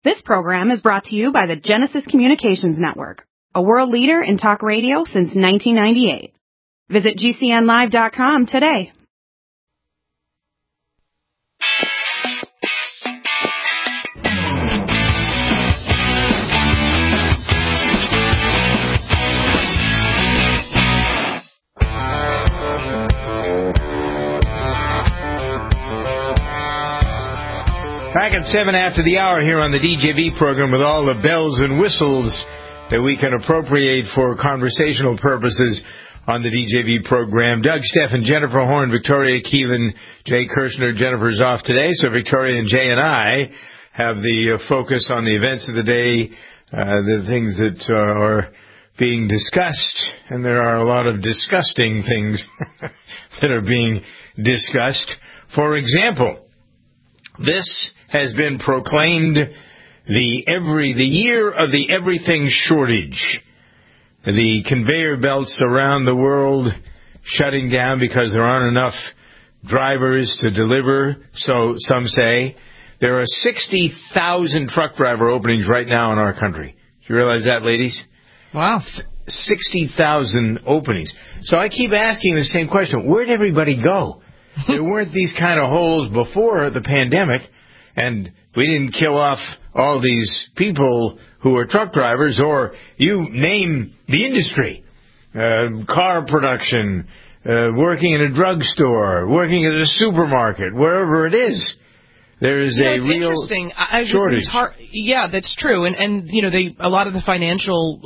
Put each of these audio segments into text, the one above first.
This program is brought to you by the Genesis Communications Network, a world leader in talk radio since 1998. Visit GCNlive.com today. Back at 7 after the hour here on the DJV program with all the bells and whistles that we can appropriate for conversational purposes on the DJV program. Doug Steffen, Jennifer Horn, Victoria Keelan, Jay Kirshner. Jennifer's off today, so Victoria and Jay and I have the focus on the events of the day, the things that are being discussed, and there are a lot of disgusting things that are being discussed. For example, this has been proclaimed the year of the everything shortage. The conveyor belts around the world shutting down because there aren't enough drivers to deliver, so some say. There are 60,000 truck driver openings right now in our country. Do you realize that, ladies? Wow. 60,000 openings. So I keep asking the same question. Where'd everybody go? There weren't these kind of holes before the pandemic, and we didn't kill off all these people who are truck drivers, or you name the industry, car production, working in a drugstore, working at a supermarket, wherever it is. There is a real interesting. shortage. Yeah, that's true. And a lot of the financial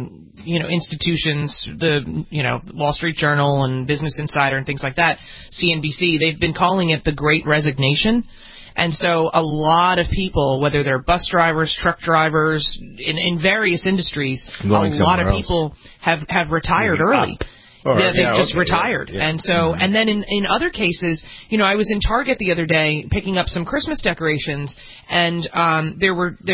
institutions, the Wall Street Journal and Business Insider and things like that, CNBC, they've been calling it the Great Resignation. And so a lot of people, whether they're bus drivers, truck drivers, in various industries, a lot of people have retired early. They've just retired. Yeah. And so, and then in other cases, I was in Target the other day picking up some Christmas decorations, and there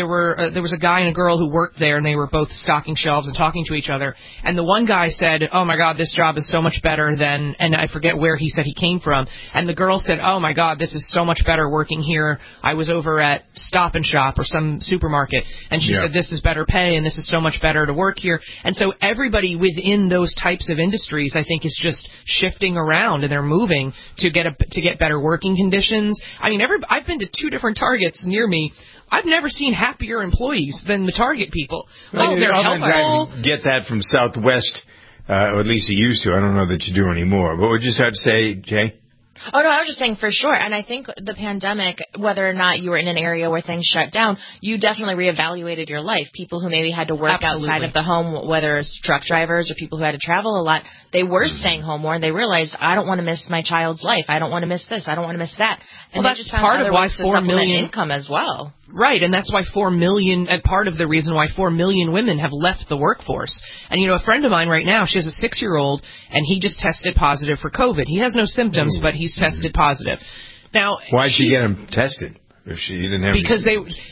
was a guy and a girl who worked there, and they were both stocking shelves and talking to each other. And the one guy said, "Oh my God, this job is so much better than," and I forget where he said he came from. And the girl said, "Oh my God, this is so much better working here. I was over at Stop and Shop or some supermarket," and she said, "This is better pay, and this is so much better to work here." And so everybody within those types of industries, I think, is just shifting around, and they're moving to get better working conditions. I mean, I've been to 2 different Targets near me. I've never seen happier employees than the Target people. They're helpful. I get that from Southwest, or at least you used to. I don't know that you do anymore. What would you start to say, Jay? Oh, no, I was just saying for sure. And I think the pandemic, whether or not you were in an area where things shut down, you definitely reevaluated your life. People who maybe had to work outside of the home, whether it's truck drivers or people who had to travel a lot, they were staying home more, and they realized, I don't want to miss my child's life. I don't want to miss this. I don't want to miss that. And that's just part of why 4 million income as well. Right, and that's why 4 million, and part of the reason why 4 million women have left the workforce. And, a friend of mine right now, she has a 6-year-old, and he just tested positive for COVID. He has no symptoms, but he's tested positive. Now, why'd she get him tested if she didn't have? Because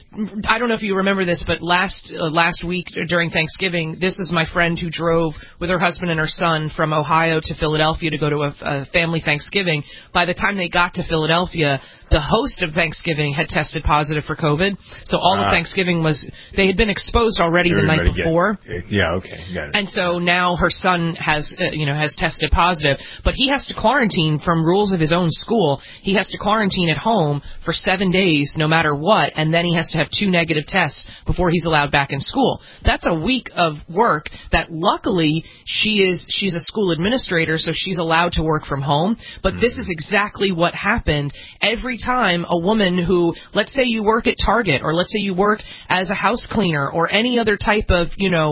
I don't know if you remember this, but last week during Thanksgiving, this is my friend who drove with her husband and her son from Ohio to Philadelphia to go to a family Thanksgiving. By the time they got to Philadelphia, the host of Thanksgiving had tested positive for COVID. So all of Thanksgiving they had been exposed already the night before. Yeah, okay, got it. And so now her son has tested positive, but he has to quarantine from rules of his own school. He has to quarantine at home for 7 days, no matter what, and then he has to have 2 negative tests before he's allowed back in school. That's a week of work that luckily she's a school administrator, so she's allowed to work from home. But this is exactly what happened every time a woman who, let's say you work at Target, or let's say you work as a house cleaner or any other type of,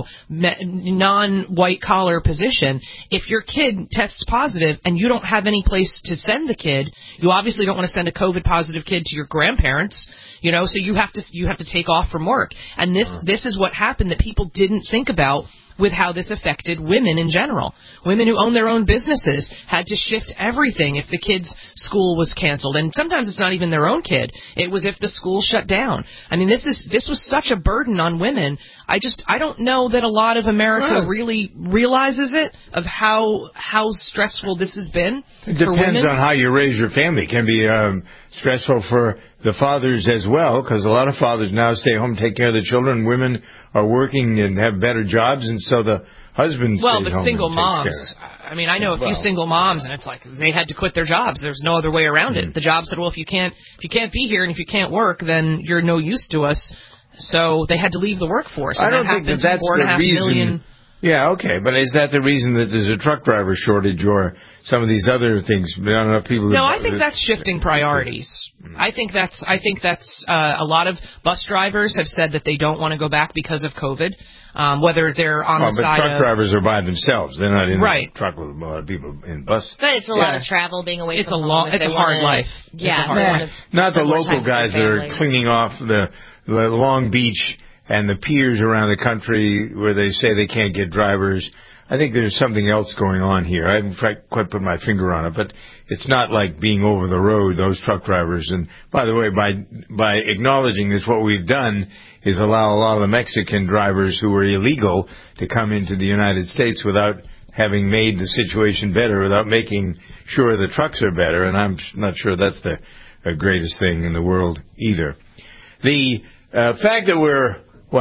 non-white collar position, if your kid tests positive and you don't have any place to send the kid, you obviously don't want to send a COVID positive kid to your grandparents. So you have to take off from work. And this is what happened that people didn't think about with how this affected women in general. Women who own their own businesses had to shift everything if the kid's school was canceled. And sometimes it's not even their own kid. It was if the school shut down. I mean, this was such a burden on women. I don't know that a lot of America really realizes it, of how stressful this has been for women. It depends on how you raise your family. It can be stressful for the fathers as well, because a lot of fathers now stay home, take care of the children. Women are working and have better jobs, and so the husband stays home. Well, but single moms. I mean, I know a few single moms, and it's like they had to quit their jobs. There's no other way around it. The job said, well, if you can't be here and if you can't work, then you're no use to us. So they had to leave the workforce. I don't think that's the reason. Yeah, okay, but is that the reason that there's a truck driver shortage or some of these other things? I don't know, people. No, I think that's shifting priorities. I think that's a lot of bus drivers have said that they don't want to go back because of COVID. Whether they're on the side but truck drivers are by themselves. They're not in a truck with a lot of people in bus. But it's a lot of travel, being away from home. It's a hard life. Yeah. Not the local guys that are cleaning off the Long Beach and the piers around the country where they say they can't get drivers. I think there's something else going on here. I haven't quite put my finger on it, but it's not like being over the road, those truck drivers. And by the way, by acknowledging this, what we've done is allow a lot of the Mexican drivers who are illegal to come into the United States without having made the situation better, without making sure the trucks are better. And I'm not sure that's the greatest thing in the world either. The fact that we're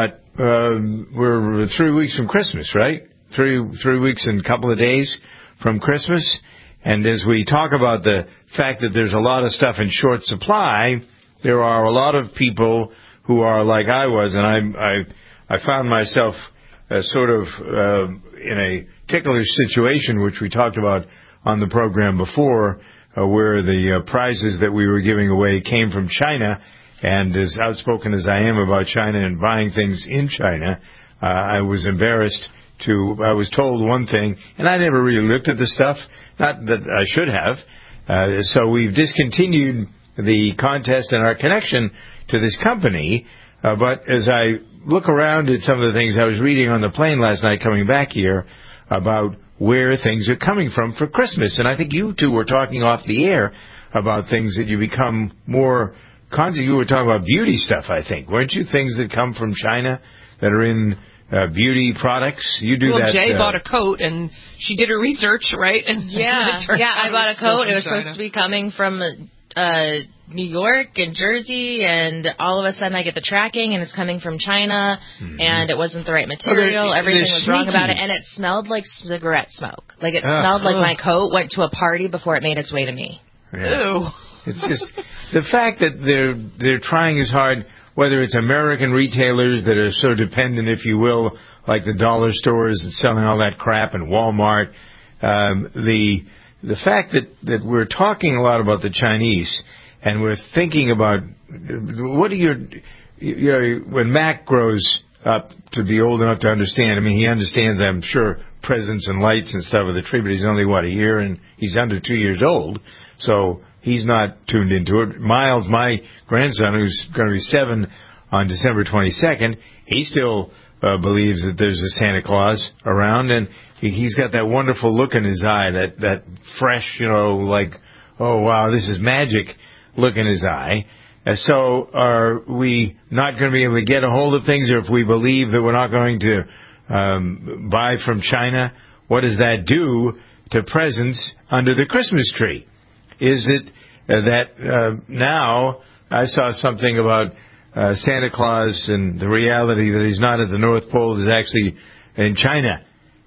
3 weeks from Christmas, right? 3 weeks and a couple of days from Christmas. And as we talk about the fact that there's a lot of stuff in short supply, there are a lot of people who are like I was, and I found myself sort of in a ticklish situation, which we talked about on the program before, where the prizes that we were giving away came from China. And as outspoken as I am about China and buying things in China, I was embarrassed I was told one thing, and I never really looked at the stuff, not that I should have. So we've discontinued the contest and our connection to this company. But as I look around at some of the things I was reading on the plane last night coming back here about where things are coming from for Christmas, and I think you two were talking off the air about things that you become more conscious. You were talking about beauty stuff, I think. Weren't you, things that come from China that are in beauty products? You do that. Well, Jay bought a coat, and she did her research, right? And I bought a coat. It was supposed to be coming from New York and Jersey, and all of a sudden I get the tracking, and it's coming from China, and it wasn't the right material. Everything was wrong about it, and it smelled like cigarette smoke. Like it smelled like my coat went to a party before it made its way to me. Yeah. Ew. It's just the fact that they're trying as hard, whether it's American retailers that are so dependent, if you will, like the dollar stores and selling all that crap, and Walmart. The fact that we're talking a lot about the Chinese, and we're thinking about what are when Mac grows up to be old enough to understand. I mean, he understands, I'm sure, presents and lights and stuff of the tree, but he's only a year, and he's under 2 years old, so he's not tuned into it. Miles, my grandson, who's going to be 7 on December 22nd, he still believes that there's a Santa Claus around, and he's got that wonderful look in his eye, that fresh, like, oh, wow, this is magic look in his eye. So are we not going to be able to get a hold of things, or if we believe that we're not going to buy from China, what does that do to presents under the Christmas tree? Is it that now I saw something about Santa Claus and the reality that he's not at the North Pole, is actually in China,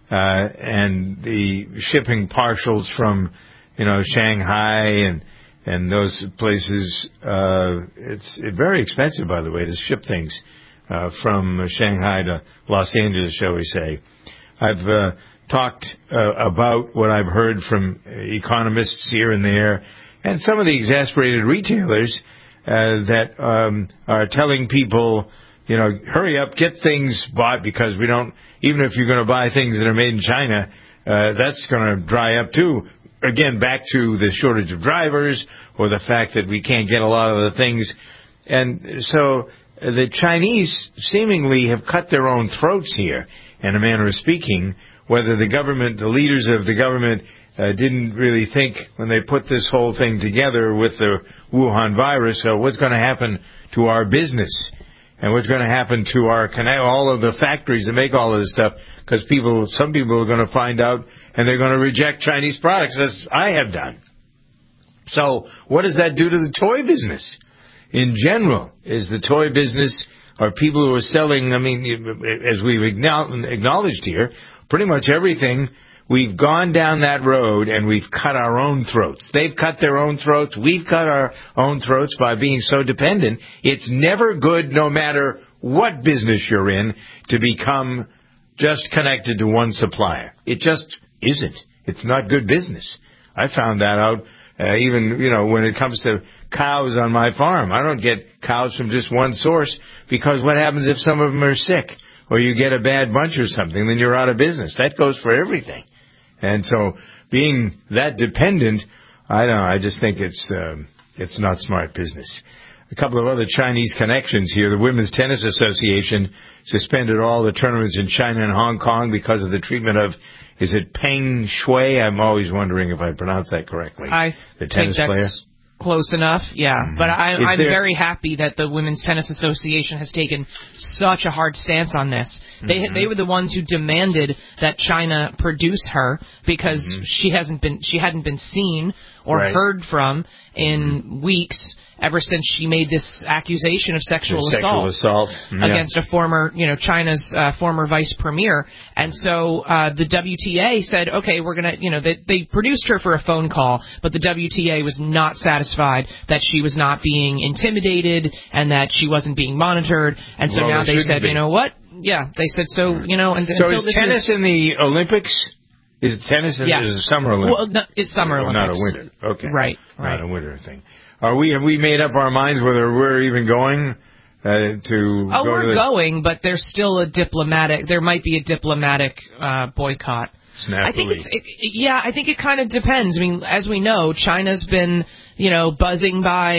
and the shipping partials from Shanghai and those places. It's very expensive, by the way, to ship things from Shanghai to Los Angeles, shall we say. I've talked about what I've heard from economists here and there, and some of the exasperated retailers that are telling people, hurry up, get things bought, because we don't, even if you're going to buy things that are made in China, that's going to dry up too. Again, back to the shortage of drivers, or the fact that we can't get a lot of the things. And so the Chinese seemingly have cut their own throats here, in a manner of speaking, whether the government, the leaders of the government, didn't really think when they put this whole thing together with the Wuhan virus, what's going to happen to our business, and what's going to happen to all of the factories that make all of this stuff, because some people are going to find out, and they're going to reject Chinese products, as I have done. So what does that do to the toy business? in general is the toy business, or people who are selling, I mean, as we've acknowledged here, pretty much everything. We've gone down that road and we've cut our own throats. They've cut their own throats. We've cut our own throats by being so dependent. It's never good, no matter what business you're in, to become just connected to one supplier. It just isn't. It's not good business. I found that out even, when it comes to cows on my farm. I don't get cows from just one source, because what happens if some of them are sick or you get a bad bunch or something, then you're out of business. That goes for everything. And so being that dependent, I don't know, I just think it's not smart business. A couple of other Chinese connections here. The Women's Tennis Association suspended all the tournaments in China and Hong Kong because of the treatment of, is it Peng Shuai? I'm always wondering if I pronounce that correctly. The tennis player. Close enough, yeah. Mm-hmm. But I'm very happy that the Women's Tennis Association has taken such a hard stance on this. They were the ones who demanded that China produce her, because she hadn't been seen or heard from in weeks, ever since she made this accusation of sexual assault against a former, China's former vice premier. And so the WTA said, okay, we're going to, they produced her for a phone call, but the WTA was not satisfied that she was not being intimidated and that she wasn't being monitored. And so now they said, you know what? Yeah, they said, so, so is tennis in the Olympics? Is tennis in the Summer Olympics? Well, no, it's Summer Olympics. Not a winter. Okay. Right. Not a winter thing. Have we made up our minds whether we're even going to? Oh, we're going, but there's still there might be a diplomatic boycott. Snappily. I think it kind of depends. I mean, as we know, China's been, buzzing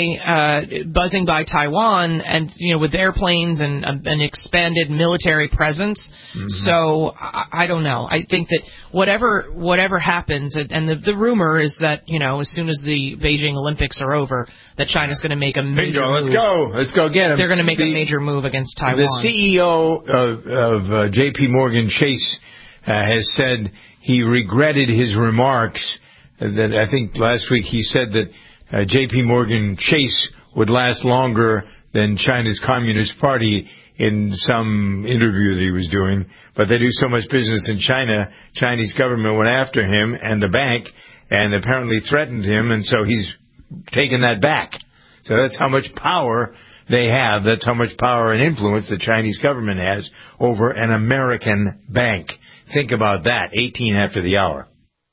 by Taiwan, and with airplanes and an expanded military presence. Mm-hmm. So I don't know. I think that whatever happens, and the rumor is that as soon as the Beijing Olympics are over, that China's going to make a major move. Let's go get them. They're going to make a major move against Taiwan. The CEO of J.P. Morgan Chase has said he regretted his remarks. That I think last week he said that J.P. Morgan Chase would last longer than China's Communist Party in some interview that he was doing. But they do so much business in China, Chinese government went after him and the bank and apparently threatened him, and so he's taken that back. So that's how much power they have. That's how much power and influence the Chinese government has over an American bank. Think about that, 18 after the hour.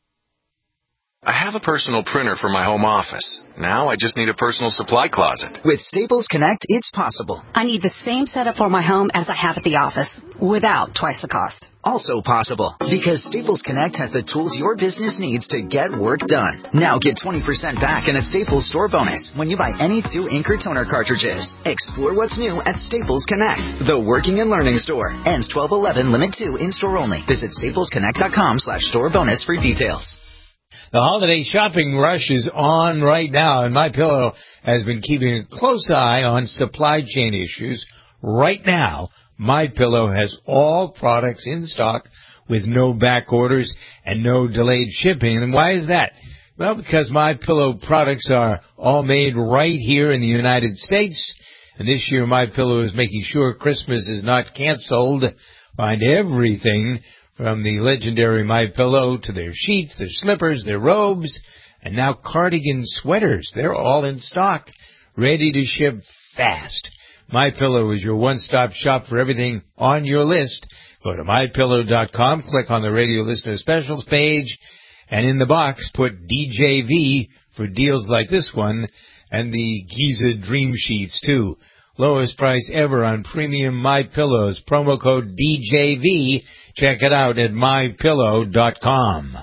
I have a personal printer for my home office. Now I just need a personal supply closet. With Staples Connect, it's possible. I need the same setup for my home as I have at the office, without twice the cost. Also possible, because Staples Connect has the tools your business needs to get work done. Now get 20% back in a Staples store bonus when you buy any 2 ink or toner cartridges. Explore what's new at Staples Connect, the working and learning store. Ends 12/11, limit 2, in-store only. Visit staplesconnect.com/store bonus for details. The holiday shopping rush is on right now, and MyPillow has been keeping a close eye on supply chain issues. Right now, MyPillow has all products in stock with no back orders and no delayed shipping. And why is that? Well, because MyPillow products are all made right here in the United States. And this year, MyPillow is making sure Christmas is not canceled. Find everything from the legendary MyPillow to their sheets, their slippers, their robes, and now cardigan sweaters. They're all in stock, ready to ship fast. MyPillow is your one-stop shop for everything on your list. Go to MyPillow.com, click on the radio listener specials page, and in the box put DJV for deals like this one, and the Giza Dream Sheets too. Lowest price ever on premium MyPillows. Promo code DJV. Check it out at MyPillow.com.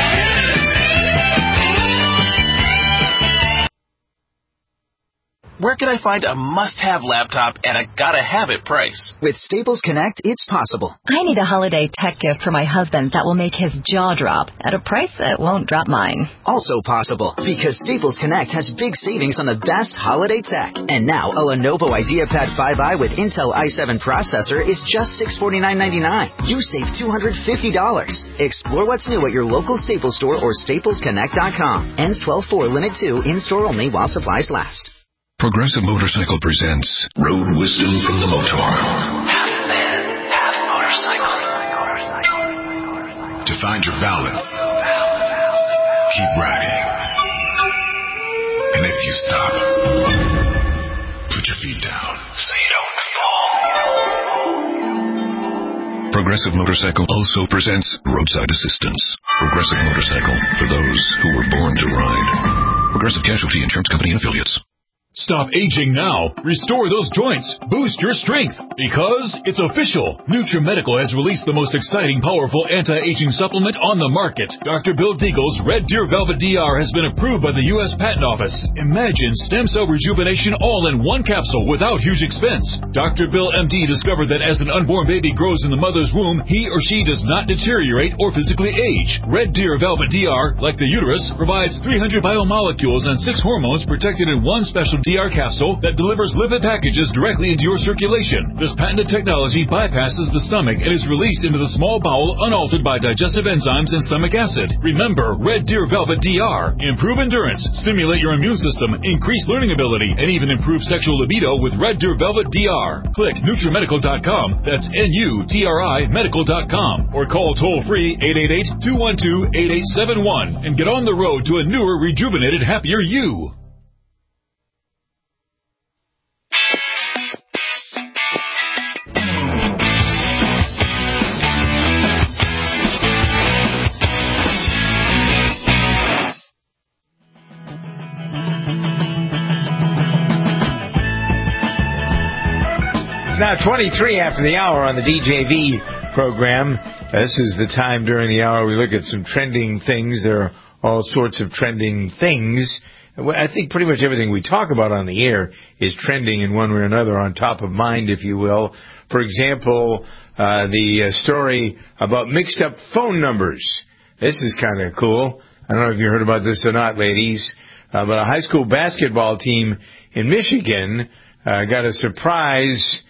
We're where can I find a must-have laptop at a gotta-have-it price? With Staples Connect, it's possible. I need a holiday tech gift for my husband that will make his jaw drop at a price that won't drop mine. Also possible, because Staples Connect has big savings on the best holiday tech. And now, a Lenovo IdeaPad 5i with Intel i7 processor is just $649.99. You save $250. Explore what's new at your local Staples store or staplesconnect.com. Ends 12/4, limit 2, in-store only while supplies last. Progressive Motorcycle presents Road Wisdom from the Motor. Half man, half motorcycle. To find your balance, keep riding. And if you stop, put your feet down so you don't fall. Progressive Motorcycle also presents Roadside Assistance. Progressive Motorcycle for those who were born to ride. Progressive Casualty Insurance Company and Affiliates. Stop aging now. Restore those joints. Boost your strength. Because it's official. NutriMedical has released the most exciting, powerful anti-aging supplement on the market. Dr. Bill Deagle's Red Deer Velvet DR has been approved by the U.S. Patent Office. Imagine stem cell rejuvenation all in one capsule without huge expense. Dr. Bill MD discovered that as an unborn baby grows in the mother's womb, he or she does not deteriorate or physically age. Red Deer Velvet DR, like the uterus, provides 300 biomolecules and 6 hormones protected in one special DR capsule that delivers lipid packages directly into your circulation. This patented technology bypasses the stomach and is released into the small bowel unaltered by digestive enzymes and stomach acid. Remember, Red Deer Velvet DR. Improve endurance, stimulate your immune system, increase learning ability, and even improve sexual libido with Red Deer Velvet DR. Click NutriMedical.com, that's NUTRI medical.com, or call toll-free 888-212-8871 and get on the road to a newer, rejuvenated, happier you. Now 23 after the hour on the DJV program. This is the time during the hour we look at some trending things. There are all sorts of trending things. I think pretty much everything we talk about on the air is trending in one way or another, on top of mind, if you will. For example, the story about mixed up phone numbers. This is kind of cool. I don't know if you heard about this or not, ladies, but a high school basketball team in Michigan got a surprise.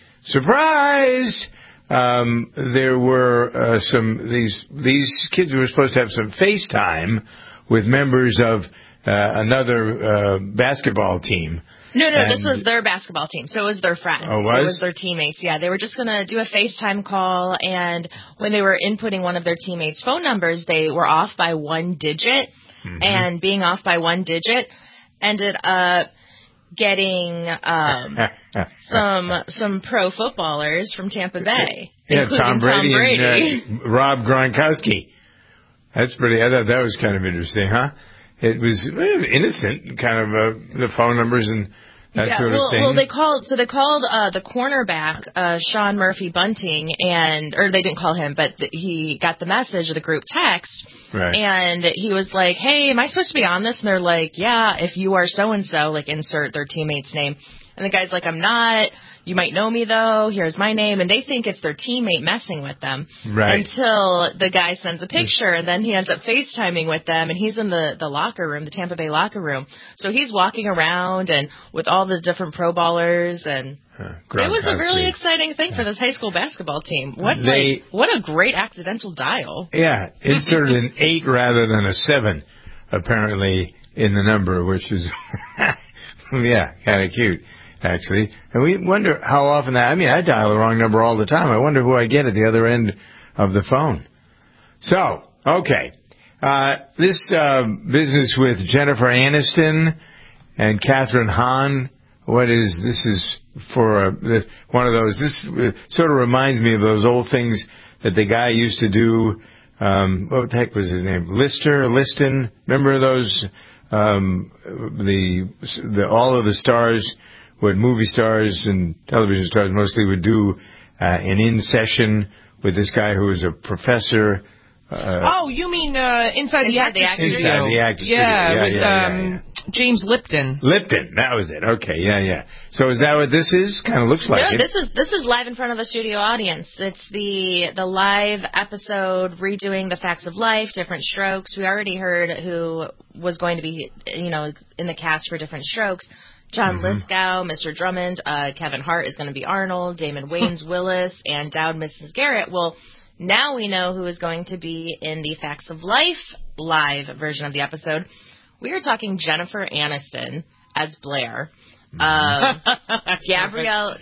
There were these kids were supposed to have some FaceTime with members of another basketball team. No, this was their basketball team, so it was their friends. Oh, was? It was their teammates, yeah. They were just going to do a FaceTime call, and when they were inputting one of their teammates' phone numbers, they were off by one digit, and being off by one digit ended up getting some pro footballers from Tampa Bay, including Tom Brady. And Rob Gronkowski. That's pretty. I thought that was kind of interesting, huh? It was innocent, kind of the phone numbers and that sort of thing. Well, they called the cornerback, Sean Murphy Bunting, or they didn't call him, but he got the message of the group text, right. And he was like, "Hey, am I supposed to be on this?" And they're like, "Yeah, if you are so and so," like insert their teammate's name, and the guy's like, "I'm not. You might know me, though. Here's my name." And they think it's their teammate messing with them. Right. Until the guy sends a picture, and then he ends up FaceTiming with them, and he's in the locker room, the Tampa Bay locker room. So he's walking around and with all the different pro ballers, and it was a really exciting thing for this high school basketball team. What a great accidental dial. Yeah, inserted an 8 rather than a 7, apparently, in the number, which is, kind of cute. Actually, and we wonder how often I dial the wrong number all the time. I wonder who I get at the other end of the phone. So, okay. This business with Jennifer Aniston and Catherine Hahn, this is for one of those, this sort of reminds me of those old things that the guy used to do, what the heck was his name? Liston? Remember those, all of the stars, what movie stars and television stars mostly would do an in-session with this guy who was a professor You mean Inside the Actors Studio? Inside the Actors Studio. With James Lipton. Lipton, that was it. Okay, yeah. So is that what this is? Kind of looks like it. No, this is live in front of a studio audience. It's the live episode redoing the facts of life, Different Strokes. We already heard who was going to be, in the cast for Different Strokes. John Lithgow, Mr. Drummond, Kevin Hart is going to be Arnold, Damon Wayans Willis, and Dowd Mrs. Garrett. Well, now we know who is going to be in the Facts of Life live version of the episode. We are talking Jennifer Aniston as Blair. Gabrielle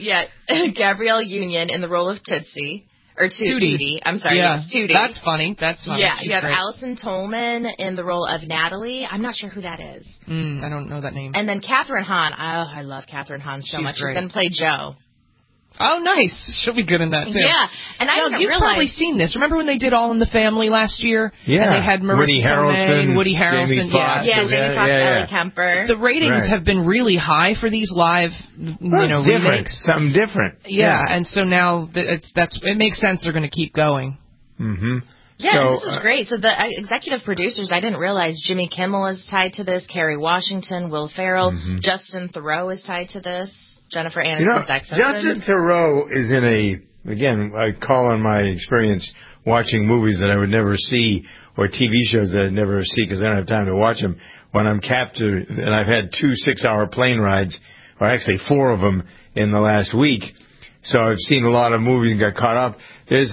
Union in the role of Tootsie. Or Tootie. I'm sorry, it's Tootie. That's funny. Yeah, She's you have great. Allison Tolman in the role of Natalie. I'm not sure who that is. I don't know that name. And then Catherine Hahn. Oh, I love Catherine Hahn so much. Great. She's going to play Jo. Oh, nice. She'll be good in that, too. Yeah. And I didn't you've probably seen this. Remember when they did All in the Family last year? Yeah. And they had Marissa Tomei, Woody Harrelson. Jamie Foxx. Jamie Foxx, Ellie Kemper. The ratings have been really high for these live, remakes. Something different. Yeah, and so now it makes sense they're going to keep going. Yeah, this is great. So the executive producers, I didn't realize Jimmy Kimmel is tied to this, Kerry Washington, Will Ferrell, Justin Theroux is tied to this. Jennifer Aniston's ex-husband. Justin Theroux is again, I call on my experience watching movies that I would never see or TV shows that I'd never see because I don't have time to watch them. When I'm captured, and I've had 2 6-hour plane rides, or actually 4 of them in the last week, so I've seen a lot of movies and got caught up. There's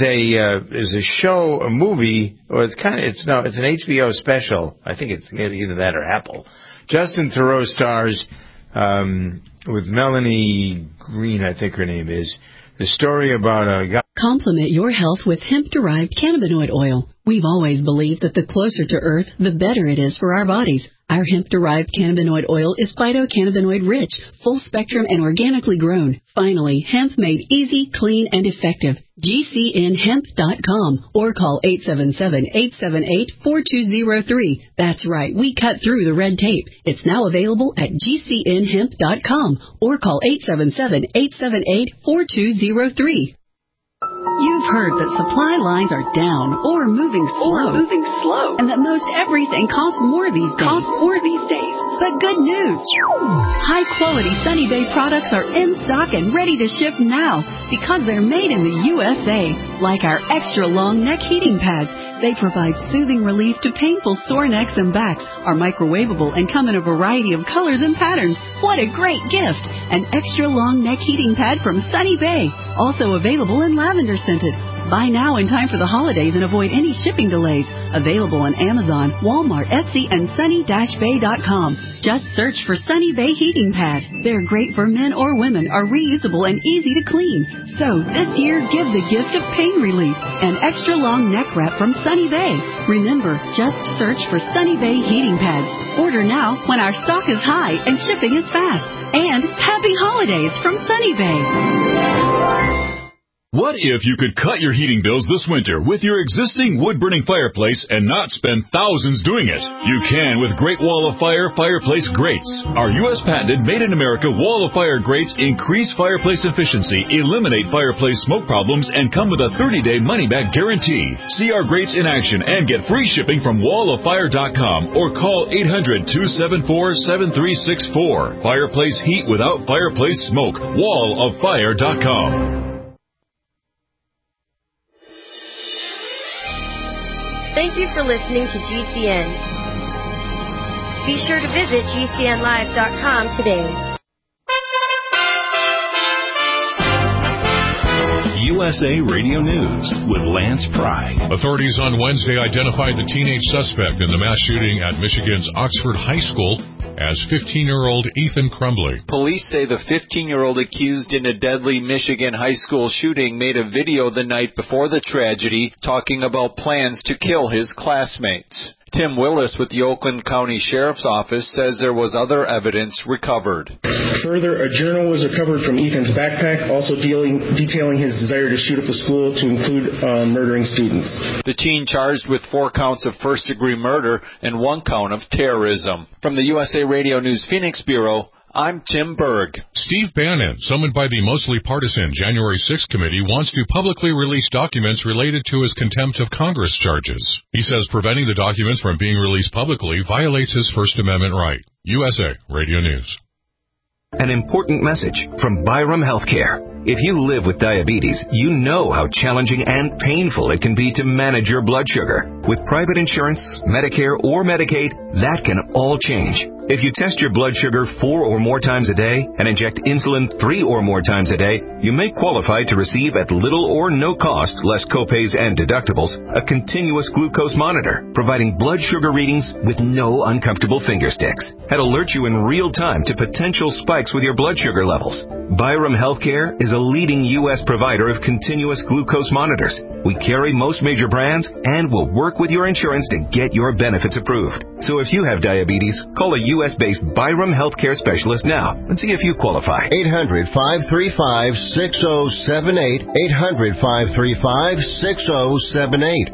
a movie, or it's an HBO special. I think it's either that or Apple. Justin Theroux stars with Melanie Green, I think her name is. The story about a guy. Complement your health with hemp-derived cannabinoid oil. We've always believed that the closer to Earth, the better it is for our bodies. Our hemp-derived cannabinoid oil is phytocannabinoid rich, full-spectrum, and organically grown. Finally, hemp made easy, clean, and effective. GCNhemp.com or call 877-878-4203. That's right, we cut through the red tape. It's now available at GCNhemp.com or call 877-878-4203. You've heard that supply lines are down or moving slow. And that most everything costs more these days. But good news! High-quality Sunny Bay products are in stock and ready to ship now because they're made in the USA. Like our extra-long neck heating pads. They provide soothing relief to painful sore necks and backs, are microwavable, and come in a variety of colors and patterns. What a great gift! An extra-long neck heating pad from Sunny Bay. Also available in lavender scented. Buy now in time for the holidays and avoid any shipping delays. Available on Amazon, Walmart, Etsy, and sunny-bay.com. Just search for Sunny Bay Heating Pad. They're great for men or women, are reusable and easy to clean. So this year, give the gift of pain relief. An extra long neck wrap from Sunny Bay. Remember, just search for Sunny Bay Heating Pads. Order now when our stock is high and shipping is fast. And happy holidays from Sunny Bay. What if you could cut your heating bills this winter with your existing wood-burning fireplace and not spend thousands doing it? You can with Great Wall of Fire fireplace grates. Our U.S. patented made-in-America Wall of Fire grates increase fireplace efficiency, eliminate fireplace smoke problems, and come with a 30-day money-back guarantee. See our grates in action and get free shipping from walloffire.com or call 800-274-7364. Fireplace heat without fireplace smoke. walloffire.com. Thank you for listening to GCN. Be sure to visit GCNlive.com today. USA Radio News with Lance Pry. Authorities on Wednesday identified the teenage suspect in the mass shooting at Michigan's Oxford High School as 15-year-old Ethan Crumbley. Police say the 15-year-old accused in a deadly Michigan high school shooting made a video the night before the tragedy talking about plans to kill his classmates. Tim Willis with the Oakland County Sheriff's Office says there was other evidence recovered. Further, a journal was recovered from Ethan's backpack, also detailing his desire to shoot up the school to include murdering students. The teen charged with 4 counts of first-degree murder and 1 count of terrorism. From the USA Radio News Phoenix Bureau, I'm Tim Berg. Steve Bannon, summoned by the mostly partisan January 6th committee, wants to publicly release documents related to his contempt of Congress charges. He says preventing the documents from being released publicly violates his First Amendment right. USA Radio News. An important message from Byram Healthcare. If you live with diabetes, you know how challenging and painful it can be to manage your blood sugar. With private insurance, Medicare, or Medicaid, that can all change. If you test your blood sugar 4 or more times a day and inject insulin 3 or more times a day, you may qualify to receive at little or no cost, less copays and deductibles, a continuous glucose monitor, providing blood sugar readings with no uncomfortable finger sticks. It alerts you in real time to potential spikes with your blood sugar levels. Byram Healthcare is a leading U.S. provider of continuous glucose monitors. We carry most major brands and will work with your insurance to get your benefits approved. So if you have diabetes, call a U.S.-based Byram Healthcare specialist now and see if you qualify. 800-535-6078. 800-535-6078.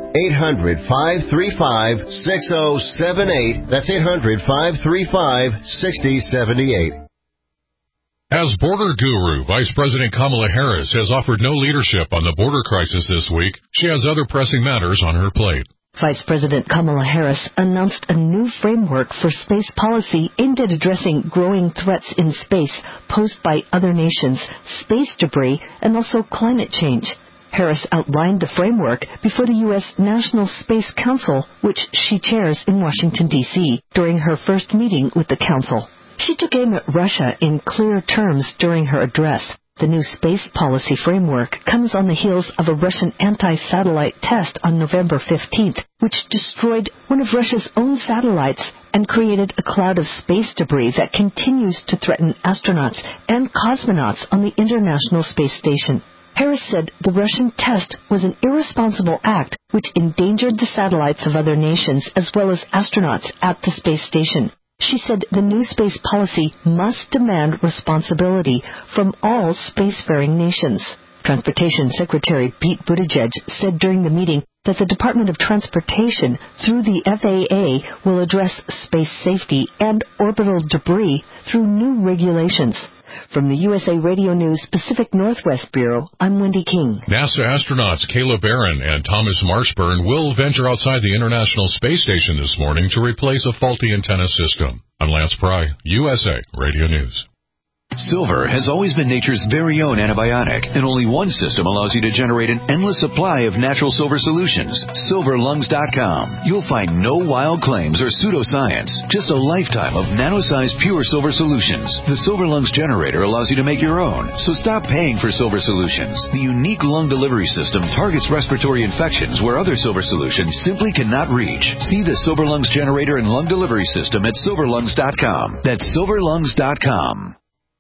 800-535-6078. That's 800-535-6078. As border guru, Vice President Kamala Harris has offered no leadership on the border crisis this week. She has other pressing matters on her plate. Vice President Kamala Harris announced a new framework for space policy aimed at addressing growing threats in space posed by other nations, space debris, and also climate change. Harris outlined the framework before the U.S. National Space Council, which she chairs in Washington, D.C., during her first meeting with the council. She took aim at Russia in clear terms during her address. The new space policy framework comes on the heels of a Russian anti-satellite test on November 15th, which destroyed one of Russia's own satellites and created a cloud of space debris that continues to threaten astronauts and cosmonauts on the International Space Station. Harris said the Russian test was an irresponsible act which endangered the satellites of other nations as well as astronauts at the space station. She said the new space policy must demand responsibility from all spacefaring nations. Transportation Secretary Pete Buttigieg said during the meeting that the Department of Transportation, through the FAA, will address space safety and orbital debris through new regulations. From the USA Radio News Pacific Northwest Bureau, I'm Wendy King. NASA astronauts Caleb Barron and Thomas Marshburn will venture outside the International Space Station this morning to replace a faulty antenna system. I'm Lance Pry, USA Radio News. Silver has always been nature's very own antibiotic, and only one system allows you to generate an endless supply of natural silver solutions. SilverLungs.com. You'll find no wild claims or pseudoscience, just a lifetime of nano-sized pure silver solutions. The Silver Lungs generator allows you to make your own, so stop paying for silver solutions. The unique lung delivery system targets respiratory infections where other silver solutions simply cannot reach. See the Silver Lungs generator and lung delivery system at SilverLungs.com. That's SilverLungs.com.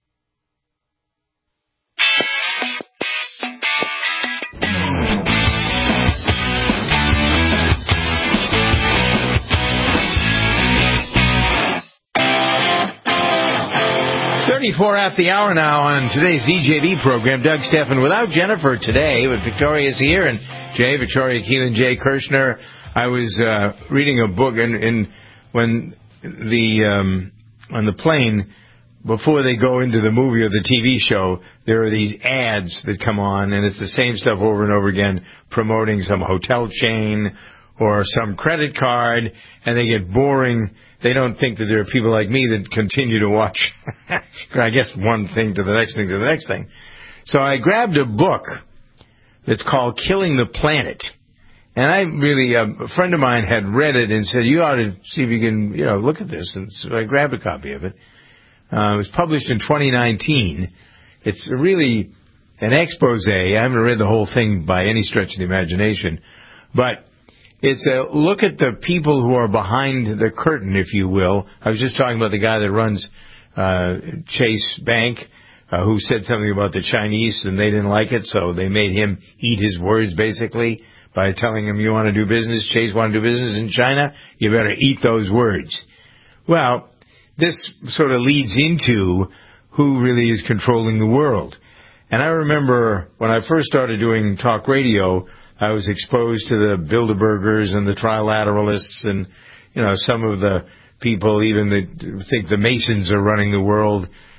Before after the hour now on today's DJV program. Doug Stephan without Jennifer today, but Victoria's here, and Victoria Keelan, Jay Kirshner. I was reading a book, and when on the plane, before they go into the movie or the TV show, there are these ads that come on, and it's the same stuff over and over again, promoting some hotel chain or some credit card, and they get boring. They don't think that there are people like me that continue to watch, I guess, one thing to the next thing to the next thing. So I grabbed a book that's called Killing the Planet. And I really, a friend of mine had read it and said, you ought to see if you can, look at this. And so I grabbed a copy of it. It was published in 2019. It's really an expose. I haven't read the whole thing by any stretch of the imagination. But it's a look at the people who are behind the curtain, if you will. I was just talking about the guy that runs Chase Bank, who said something about the Chinese, and they didn't like it, so they made him eat his words, basically, by telling him, you want to do business, Chase want to do business in China, you better eat those words. Well, this sort of leads into who really is controlling the world. And I remember when I first started doing talk radio, I was exposed to the Bilderbergers and the Trilateralists and, some of the people even that think the Masons are running the world.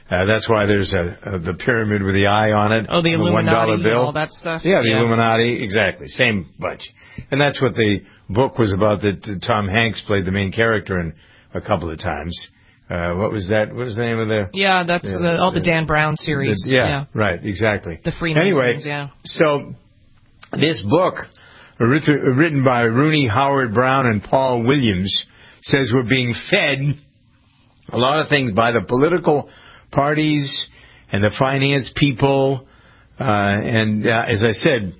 That's why there's the pyramid with the eye on it. Oh, the Illuminati $1 bill. And all that stuff. Yeah, the Illuminati, exactly. Same bunch. And that's what the book was about that Tom Hanks played the main character in a couple of times. What was that? What was the name of the... Yeah, that's all the Dan Brown series. Right, exactly. The Freemasons, anyway, so this book, written by Rooney Howard Brown and Paul Williams, says we're being fed a lot of things by the political parties and the finance people. And as I said,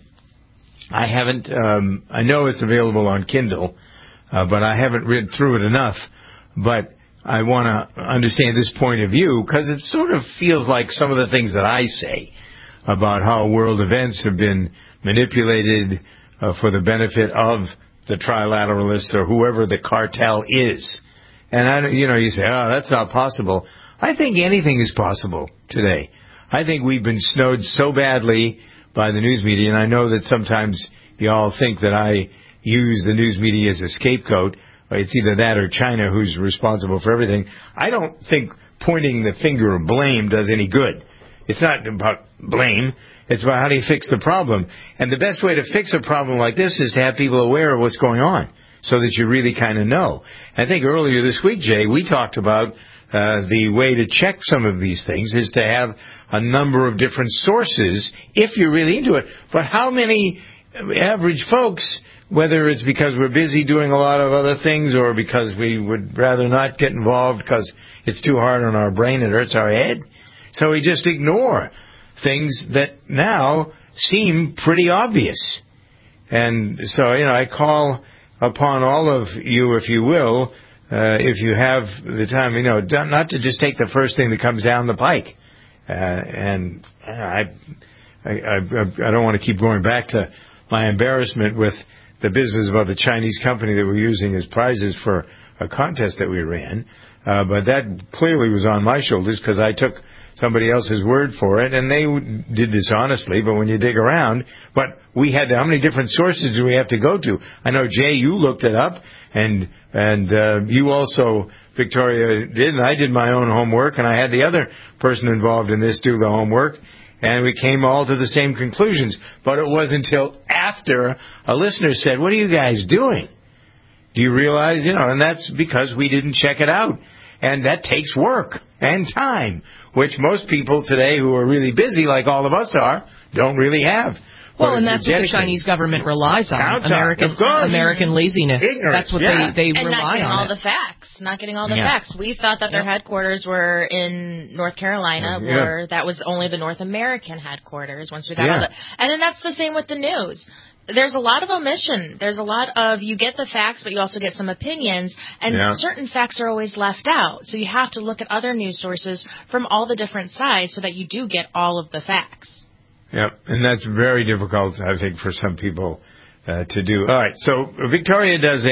I haven't... I know it's available on Kindle, but I haven't read through it enough. But I want to understand this point of view because it sort of feels like some of the things that I say about how world events have been manipulated for the benefit of the trilateralists or whoever the cartel is. And, you say, oh, that's not possible. I think anything is possible today. I think we've been snowed so badly by the news media, and I know that sometimes you all think that I use the news media as a scapegoat. It's either that or China who's responsible for everything. I don't think pointing the finger of blame does any good. It's not about blame. It's about how do you fix the problem. And the best way to fix a problem like this is to have people aware of what's going on so that you really kind of know. I think earlier this week, Jay, we talked about the way to check some of these things is to have a number of different sources if you're really into it. But how many average folks, whether it's because we're busy doing a lot of other things or because we would rather not get involved because it's too hard on our brain, it hurts our head, so we just ignore things that now seem pretty obvious. And so, I call upon all of you, if you will, if you have the time, not to just take the first thing that comes down the pike. And I don't want to keep going back to my embarrassment with the business about the Chinese company that we're using as prizes for a contest that we ran. But that clearly was on my shoulders because I took somebody else's word for it, and they did this honestly, but when you dig around, but we had, how many different sources do we have to go to? I know, Jay, you looked it up, and you also, Victoria, did, and I did my own homework, and I had the other person involved in this do the homework, and we came all to the same conclusions. But it wasn't until after a listener said, what are you guys doing? Do you realize, and that's because we didn't check it out. And that takes work and time, which most people today who are really busy, like all of us are, don't really have. Well, and that's what the Chinese government relies on. American laziness. Ignorance, that's what they and rely on. Not getting all the facts. We thought that their headquarters were in North Carolina, where that was only the North American headquarters once we got all that. And then that's the same with the news. There's a lot of omission. There's a lot of, you get the facts, but you also get some opinions, and certain facts are always left out. So you have to look at other news sources from all the different sides so that you do get all of the facts. Yep, and that's very difficult, I think, for some people to do. All right, so Victoria does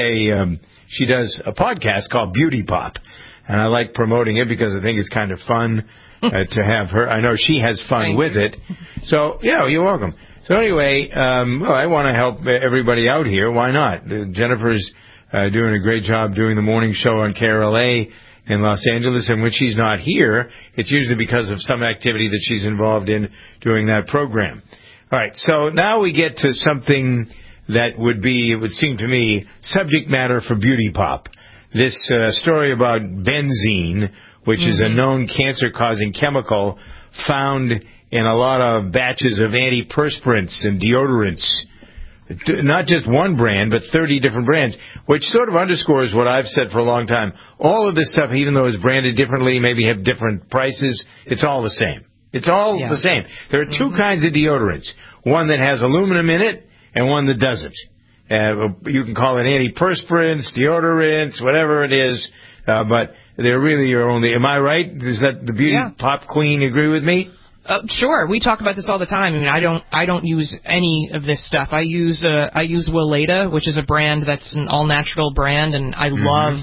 she does a podcast called Beauty Pop, and I like promoting it because I think it's kind of fun to have her. I know she has fun with it. So, you're welcome. So anyway, I want to help everybody out here. Why not? Jennifer's doing a great job doing the morning show on KRLA in Los Angeles, and when she's not here, it's usually because of some activity that she's involved in doing that program. All right, so now we get to something that would be, it would seem to me, subject matter for Beauty Pop. This story about benzene, which is a known cancer-causing chemical found in a lot of batches of antiperspirants and deodorants. Not just one brand, but 30 different brands, which sort of underscores what I've said for a long time. All of this stuff, even though it's branded differently, maybe have different prices, it's all the same. It's all the same. There are two kinds of deodorants. One that has aluminum in it and one that doesn't. You can call it antiperspirants, deodorants, whatever it is, but they're really your only... Am I right? Does that the Beauty Pop Queen agree with me? Sure, we talk about this all the time. I mean, I don't use any of this stuff. I use Weleda, which is a brand that's an all natural brand, and I love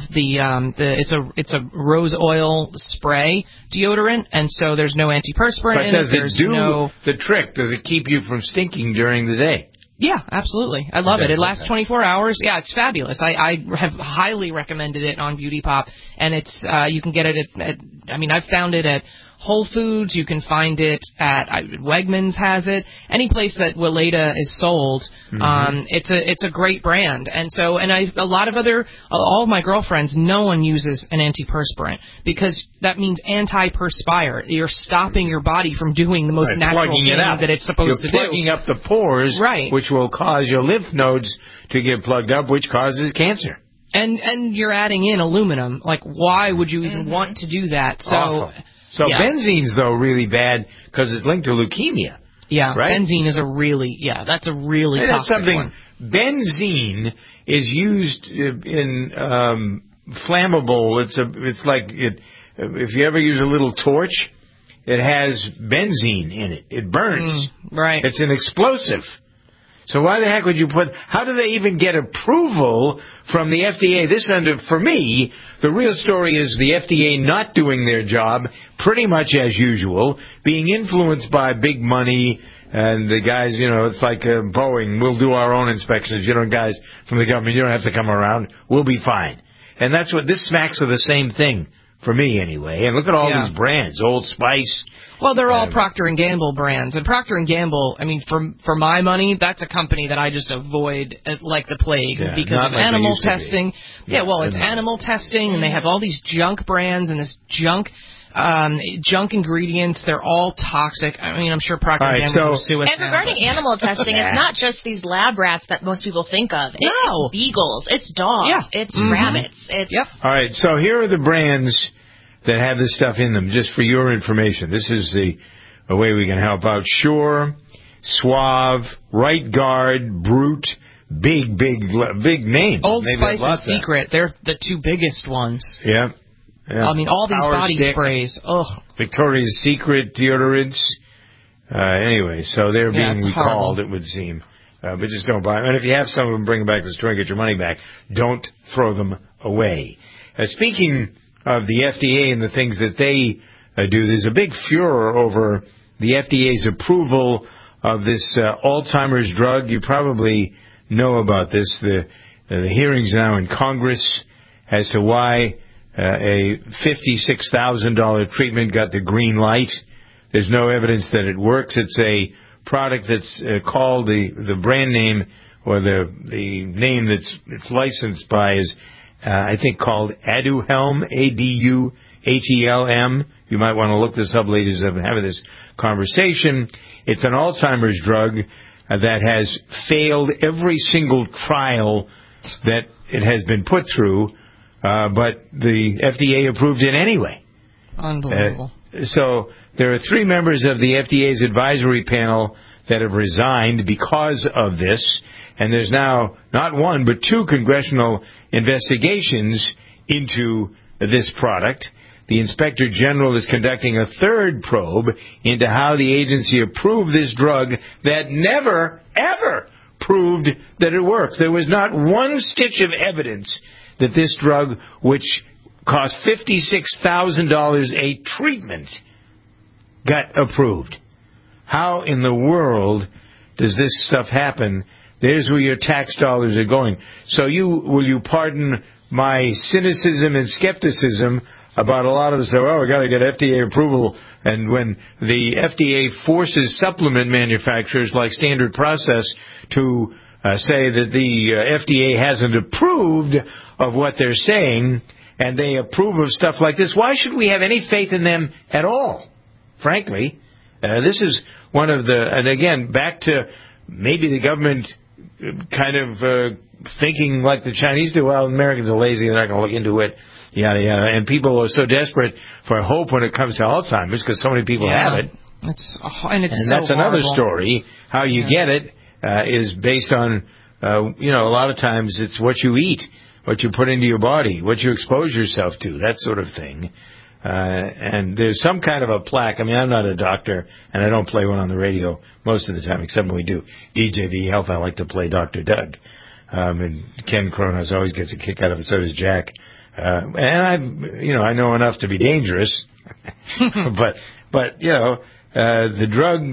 it's a rose oil spray deodorant, and so there's no antiperspirant in it. But does it do the trick? Does it keep you from stinking during the day? Yeah, absolutely. I love it. It lasts 24 hours. Yeah, it's fabulous. I have highly recommended it on Beauty Pop, and it's you can get it at I've found it at Whole Foods. You can find it at Wegmans has it. Any place that Weleda is sold, it's a great brand. And all of my girlfriends, no one uses an antiperspirant because that means anti-perspire. You're stopping your body from doing the most natural thing that it's supposed to do. You're plugging up the pores, which will cause your lymph nodes to get plugged up, which causes cancer. And you're adding in aluminum. Like, why would you even want to do that? So benzene's, though, really bad because it's linked to leukemia. Yeah, right? Benzene is that's a really toxic one. Benzene is used in flammable. It's like if you ever use a little torch, it has benzene in it. It burns. Right. It's an explosive. So why the heck would you how do they even get approval from the FDA? For me, the real story is the FDA not doing their job pretty much as usual, being influenced by big money, and the guys, it's like Boeing, we'll do our own inspections. Guys from the government, you don't have to come around. We'll be fine. And that's what this smacks of the same thing for me anyway. And look at all these brands, Old Spice. Well, they're all Procter & Gamble brands. And Procter & Gamble, I mean, for my money, that's a company that I just avoid like the plague because of animal testing. Yeah, well, it's animal testing, and they have all these junk brands and this junk ingredients. They're all toxic. I mean, I'm sure Procter & Gamble will sue us. And regarding animal testing, it's not just these lab rats that most people think of. It's beagles. It's dogs. It's rabbits. All right, so here are the brands that have this stuff in them, just for your information. This is a way we can help out. Sure, Suave, Right Guard, Brute, big names. Old Spice and Secret, they're the two biggest ones. Yeah. I mean, all these body sprays. Ugh. Victoria's Secret deodorants. Anyway, so they're being recalled, it would seem. But just don't buy them. And if you have some of them, bring them back to the store and get your money back. Don't throw them away. Speaking of the FDA and the things that they do, there's a big furor over the FDA's approval of this Alzheimer's drug. You probably know about this. The hearings now in Congress as to why a $56,000 treatment got the green light. There's no evidence that it works. It's a product that's called the brand name, or the name that's it's licensed by is I think called Aduhelm, ADUHELM. You might want to look this up, ladies, of having this conversation. It's an Alzheimer's drug that has failed every single trial that it has been put through, but the FDA approved it anyway. Unbelievable. So there are 3 members of the FDA's advisory panel that have resigned because of this, and there's now not 1 but 2 congressional investigations into this product. The Inspector General is conducting a 3rd probe into how the agency approved this drug that never, ever proved that it works. There was not 1 stitch of evidence that this drug, which cost $56,000 a treatment, got approved. How in the world does this stuff happen? There's where your tax dollars are going. So will you pardon my cynicism and skepticism about a lot of this? We got to get FDA approval. And when the FDA forces supplement manufacturers like Standard Process to say that the FDA hasn't approved of what they're saying, and they approve of stuff like this, why should we have any faith in them at all? Frankly, this is one of and again, back to maybe the government kind of thinking like the Chinese do. Well, Americans are lazy, they're not going to look into it, yada, yada. And people are so desperate for hope when it comes to Alzheimer's because so many people have it. And that's so another story. How you get it is based on, a lot of times it's what you eat, what you put into your body, what you expose yourself to, that sort of thing. And there's some kind of a plaque. I mean, I'm not a doctor, and I don't play one on the radio most of the time, except when we do DJV Health. I like to play Dr. Doug. And Ken Kronos always gets a kick out of it, so does Jack. And I know enough to be dangerous. but the drug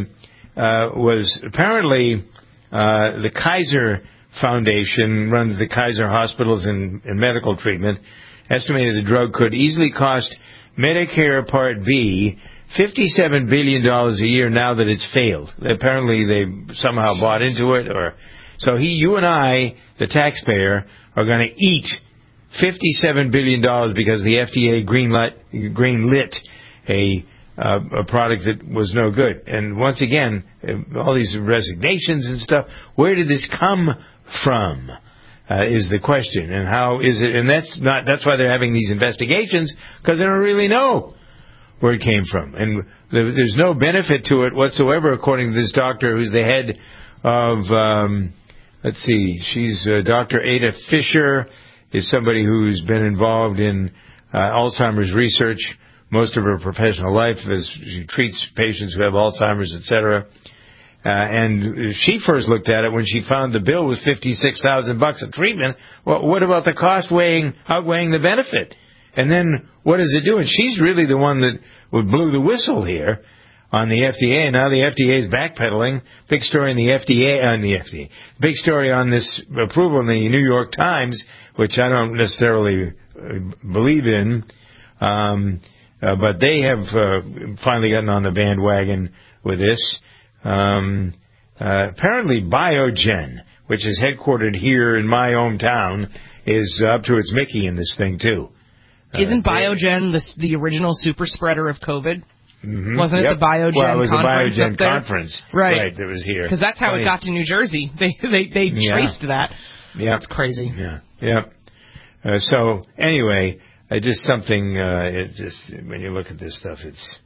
was apparently the Kaiser Foundation runs the Kaiser hospitals and medical treatment. Estimated the drug could easily cost Medicare Part B, $57 billion a year now that it's failed. Apparently they somehow bought into it. So you and I, the taxpayer, are going to eat $57 billion because the FDA greenlit a product that was no good. And once again, all these resignations and stuff, where did this come from? Is the question. And how is it? And that's why they're having these investigations, because they don't really know where it came from. And there's no benefit to it whatsoever, according to this doctor who's the head of, she's Dr. Ada Fisher, is somebody who's been involved in Alzheimer's research most of her professional life, as she treats patients who have Alzheimer's, etc. And she first looked at it when she found the bill was $56,000 a treatment. Well, what about the cost outweighing the benefit? And then what does it do? And she's really the one that blew the whistle here on the FDA. Now the FDA is backpedaling. Big story in the FDA. Big story on this approval in the New York Times, which I don't necessarily believe in. But they have finally gotten on the bandwagon with this. Apparently Biogen, which is headquartered here in my hometown, is up to its Mickey in this thing too. Isn't Biogen the original super spreader of COVID? Mm-hmm. Wasn't it the Biogen conference? Well, it was the Biogen conference. Right. That was here. Because that's how it got to New Jersey. They traced that. Yeah. That's crazy. Yeah. So anyway, just something, it's just, when you look at this stuff, it's,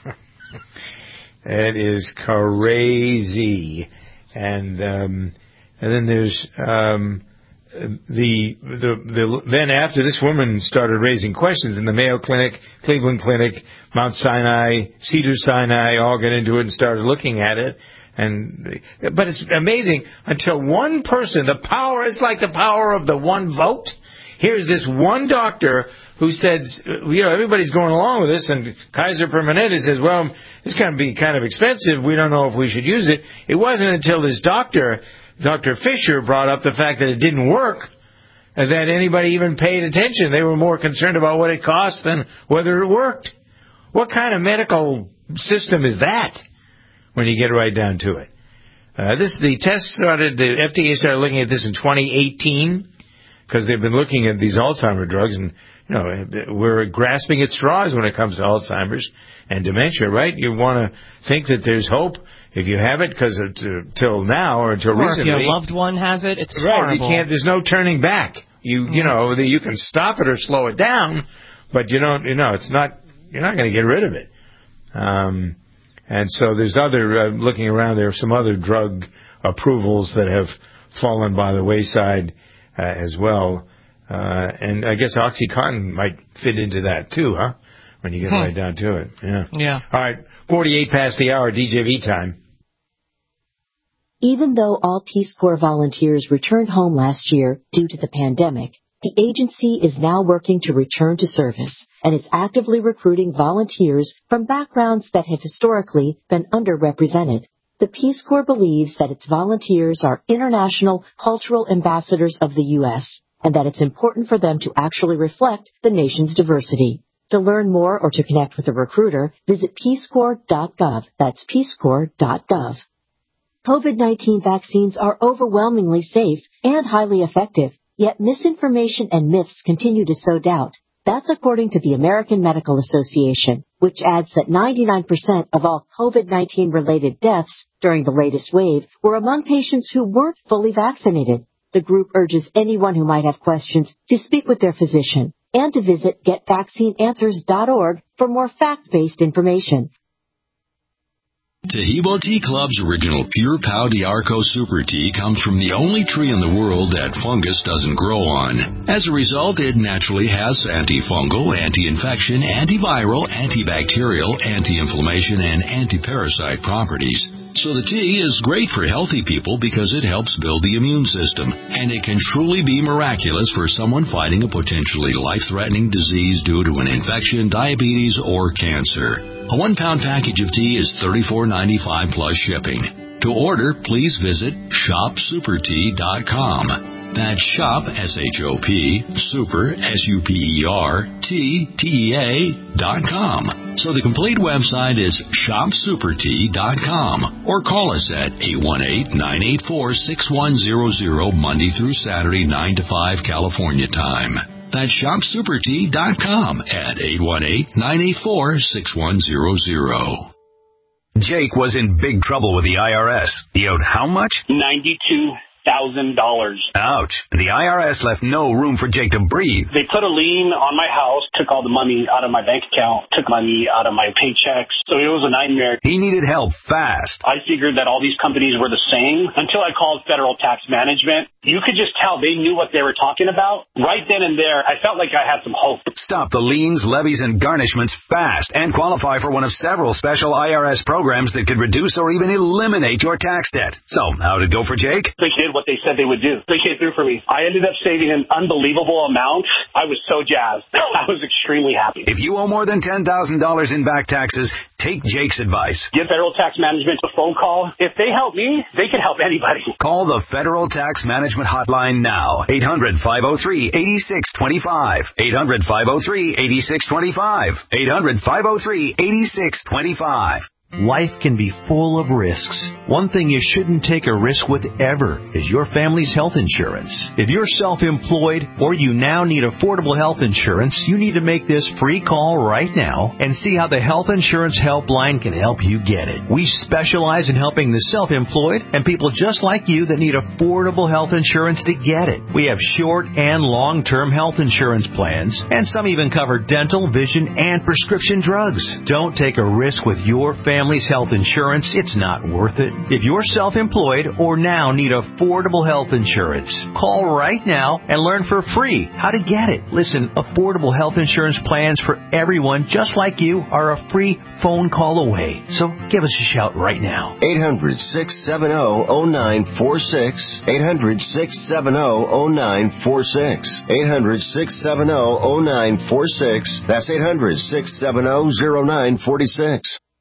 it is crazy. And then there's, then after this woman started raising questions in the Mayo Clinic, Cleveland Clinic, Mount Sinai, Cedars-Sinai, all got into it and started looking at it. But it's amazing, until one person, it's like the power of the one vote. Here's this one doctor who said, everybody's going along with this, and Kaiser Permanente says, well, this is going to be kind of expensive. We don't know if we should use it. It wasn't until this Dr. Fisher brought up the fact that it didn't work that anybody even paid attention. They were more concerned about what it cost than whether it worked. What kind of medical system is that when you get right down to it? The FDA started looking at this in 2018 because they've been looking at these Alzheimer's drugs, and we're grasping at straws when it comes to Alzheimer's and dementia, right? You want to think that there's hope if you have it, because till now or until recently, if your loved one has it, it's right. horrible. There's no turning back. You can stop it or slow it down, but you don't. It's not. You're not going to get rid of it. And so there's other looking around. There are some other drug approvals that have fallen by the wayside as well. And I guess OxyContin might fit into that too, huh? When you get right down to it. Yeah. All right, 48 past the hour, DJV time. Even though all Peace Corps volunteers returned home last year due to the pandemic, the agency is now working to return to service and is actively recruiting volunteers from backgrounds that have historically been underrepresented. The Peace Corps believes that its volunteers are international cultural ambassadors of the U.S., and that it's important for them to actually reflect the nation's diversity. To learn more or to connect with a recruiter, visit peacecorps.gov. That's peacecorps.gov. COVID-19 vaccines are overwhelmingly safe and highly effective, yet misinformation and myths continue to sow doubt. That's according to the American Medical Association, which adds that 99% of all COVID-19 related deaths during the latest wave were among patients who weren't fully vaccinated. The group urges anyone who might have questions to speak with their physician and to visit getvaccineanswers.org for more fact-based information. Taheebo Tea Club's original Pure Pau D'Arco Super Tea comes from the only tree in the world that fungus doesn't grow on. As a result, it naturally has antifungal, anti-infection, antiviral, antibacterial, anti-inflammation, and anti-parasite properties. So the tea is great for healthy people because it helps build the immune system, and it can truly be miraculous for someone fighting a potentially life-threatening disease due to an infection, diabetes, or cancer. A 1-pound package of tea is $34.95 plus shipping. To order, please visit shopsupertea.com. That's shop, S-H-O-P, super, SUPERTEA.com. So the complete website is shopsupertea.com, or call us at 818-984-6100 Monday through Saturday, 9 to 5 California time. That's shopsupertea.com at 818-984-6100. Jake was in big trouble with the IRS. He owed how much? $92,000. Ouch. The IRS left no room for Jake to breathe. They put a lien on my house, took all the money out of my bank account, took money out of my paychecks. So it was a nightmare. He needed help fast. I figured that all these companies were the same until I called Federal Tax Management. You could just tell they knew what they were talking about. Right then and there, I felt like I had some hope. Stop the liens, levies, and garnishments fast and qualify for one of several special IRS programs that could reduce or even eliminate your tax debt. So, how'd it go for Jake? They did what they said they would do. They came through for me. I ended up saving an unbelievable amount. I was so jazzed. I was extremely happy. If you owe more than $10,000 in back taxes, take Jake's advice. Give Federal Tax Management a phone call. If they help me, they can help anybody. Call the Federal Tax Management Hotline now. 800-503-8625. 800-503-8625. 800-503-8625. Life can be full of risks. One thing you shouldn't take a risk with ever is your family's health insurance. If you're self-employed or you now need affordable health insurance, you need to make this free call right now and see how the Health Insurance Helpline can help you get it. We specialize in helping the self-employed and people just like you that need affordable health insurance to get it. We have short and long-term health insurance plans, and some even cover dental, vision, and prescription drugs. Don't take a risk with your family's health insurance. It's not worth it. If you're self-employed or now need affordable health insurance, call right now and learn for free how to get it. Listen, affordable health insurance plans for everyone just like you are a free phone call away. So give us a shout right now. 800-670-0946. 800-670-0946. 800-670-0946. That's 800-670-0946.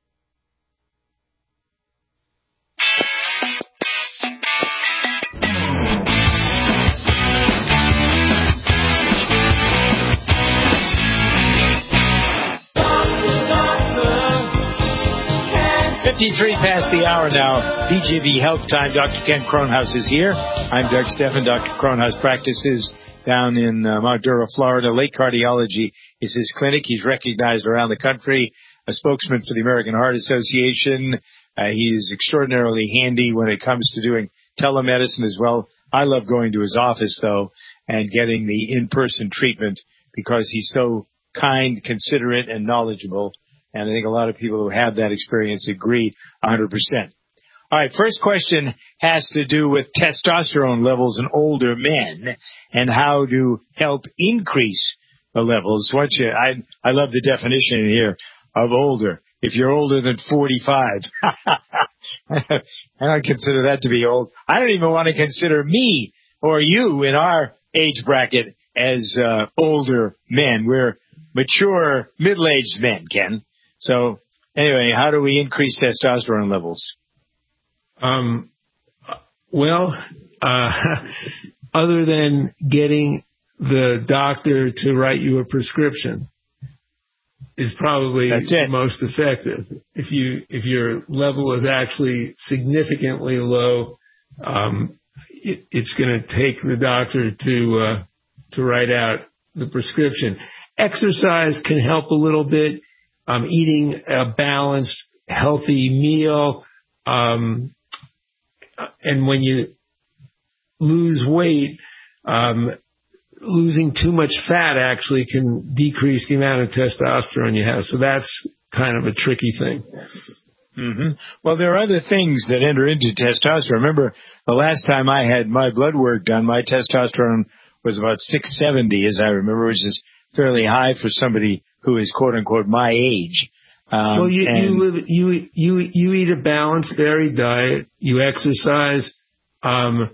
Past the hour now. DJV Health Time. Dr. Ken Kronhaus is here. I'm Doug Steffen. Dr. Kronhaus practices down in Mildura, Florida. Lake Cardiology is his clinic. He's recognized around the country, a spokesman for the American Heart Association. He is extraordinarily handy when it comes to doing telemedicine as well. I love going to his office, though, and getting the in-person treatment because he's so kind, considerate, and knowledgeable. And I think a lot of people who have that experience agree 100%. All right, first question has to do with testosterone levels in older men and how to help increase the levels. I love the definition here of older. If you're older than 45, I don't consider that to be old. I don't even want to consider me or you in our age bracket as older men. We're mature, middle-aged men, Ken. So, anyway, how do we increase testosterone levels? Other than getting the doctor to write you a prescription is probably the most effective. If your level is actually significantly low, it's going to take the doctor to write out the prescription. Exercise can help a little bit. Eating a balanced, healthy meal, and when you lose weight, losing too much fat actually can decrease the amount of testosterone you have. So that's kind of a tricky thing. Mm-hmm. Well, there are other things that enter into testosterone. Remember, the last time I had my blood work done, my testosterone was about 670, as I remember, which is fairly high for somebody who is quote unquote my age. Well, you eat a balanced, varied diet. You exercise, and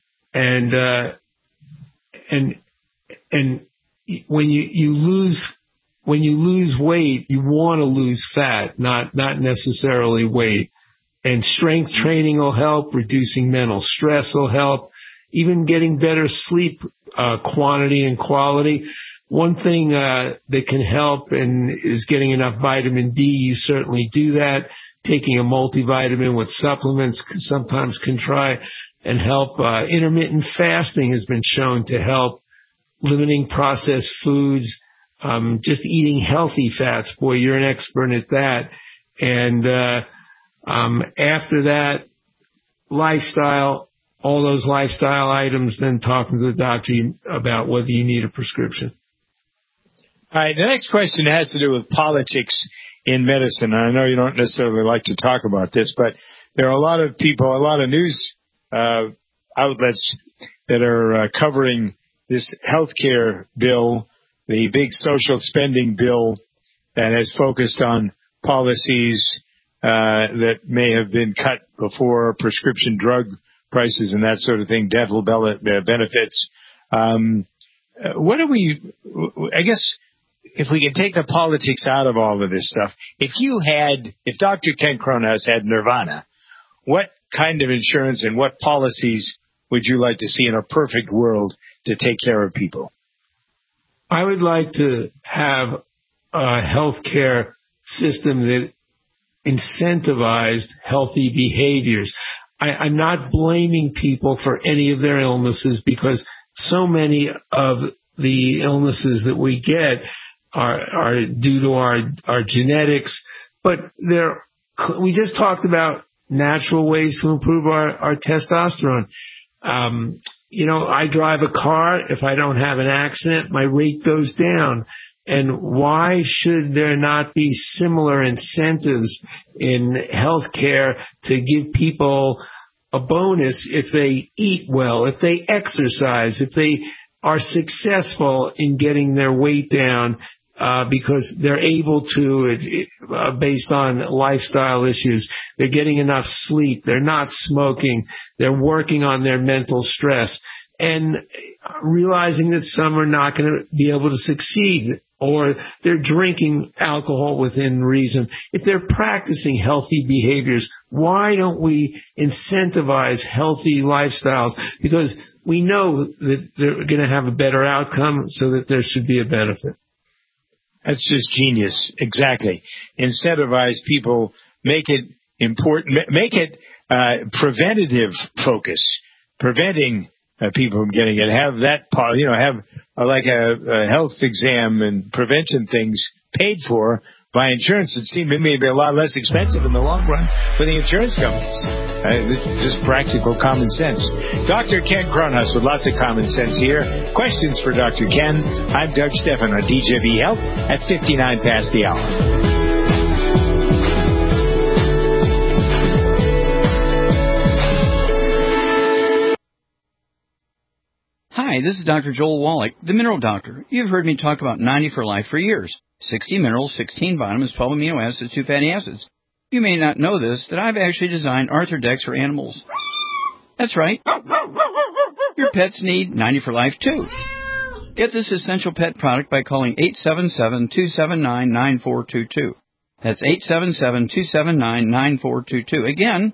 when you lose weight, you want to lose fat, not necessarily weight. And strength training will help. Reducing mental stress will help. even getting better sleep quantity and quality. One thing that can help and is getting enough vitamin D. You certainly do that. Taking a multivitamin with supplements sometimes can try and help. Intermittent fasting has been shown to help. Limiting processed foods, just eating healthy fats. Boy, you're an expert at that. And after that, lifestyle, all those lifestyle items, then talking to the doctor about whether you need a prescription. All right, the next question has to do with politics in medicine. And I know you don't necessarily like to talk about this, but there are a lot of people, a lot of news outlets that are covering this healthcare bill, the big social spending bill that has focused on policies that may have been cut before, prescription drug prices and that sort of thing, dental benefits. What do we, I guess, if we can take the politics out of all of this stuff, if Dr. Ken Kronhaus had nirvana, what kind of insurance and what policies would you like to see in a perfect world to take care of people? I would like to have a healthcare system that incentivized healthy behaviors. I'm not blaming people for any of their illnesses because so many of the illnesses that we get are due to our genetics. But we just talked about natural ways to improve our testosterone. I drive a car. If I don't have an accident, my rate goes down. And why should there not be similar incentives in healthcare to give people a bonus if they eat well, if they exercise, if they are successful in getting their weight down because they're able to, based on lifestyle issues. They're getting enough sleep. They're not smoking. They're working on their mental stress. And realizing that some are not going to be able to succeed, or they're drinking alcohol within reason. If they're practicing healthy behaviors, why don't we incentivize healthy lifestyles? Because we know that they're going to have a better outcome, so that there should be a benefit. That's just genius. Exactly. Incentivize people, make it important, make it preventative focus, preventing people from getting it. Have that, have like a health exam and prevention things paid for by insurance. It seems it may be a lot less expensive in the long run for the insurance companies. Just practical common sense. Dr. Ken Kronhaus with lots of common sense here. Questions for Dr. Ken. I'm Doug Stephan on DJV Health at 59 past the hour. Hi, this is Dr. Joel Wallach, the Mineral Doctor. You've heard me talk about 90 for Life for years. 60 minerals, 16 vitamins, 12 amino acids, 2 fatty acids. You may not know this, that I've actually designed Arthrodex for animals. That's right. Your pets need 90 for Life, too. Get this essential pet product by calling 877-279-9422. That's 877-279-9422. Again,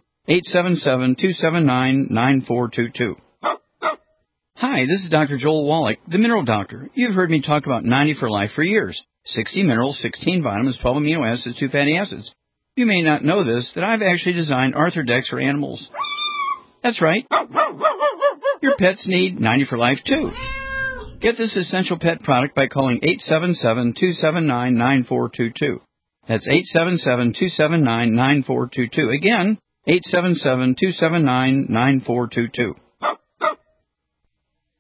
877-279-9422. Hi, this is Dr. Joel Wallach, the Mineral Doctor. You've heard me talk about 90 for Life for years. 60 minerals, 16 vitamins, 12 amino acids, 2 fatty acids. You may not know this, that I've actually designed Arthrodex for animals. That's right. Your pets need 90 for Life, too. Get this essential pet product by calling 877-279-9422. That's 877-279-9422. Again, 877-279-9422.